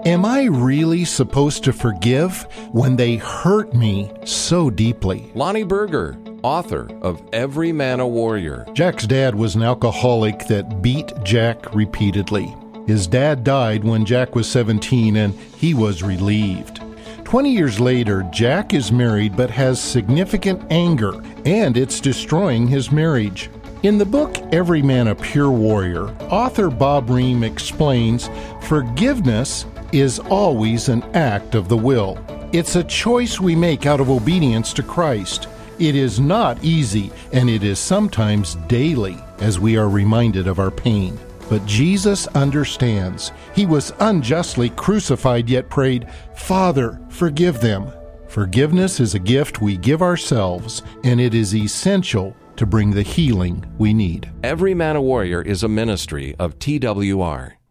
Am I really supposed to forgive when they hurt me so deeply? Lonnie Berger, author of Every Man a Warrior. Jack's dad was an alcoholic that beat Jack repeatedly. His dad died when Jack was 17 and he was relieved. 20 years later, Jack is married but has significant anger, and it's destroying his marriage. In the book Every Man a Pure Warrior, author Bob Ream explains forgiveness is always an act of the will. It's a choice we make out of obedience to Christ. It is not easy, and it is sometimes daily as we are reminded of our pain. But Jesus understands. He was unjustly crucified, yet prayed, "Father, forgive them." Forgiveness is a gift we give ourselves, and it is essential to bring the healing we need. Every Man a Warrior is a ministry of TWR.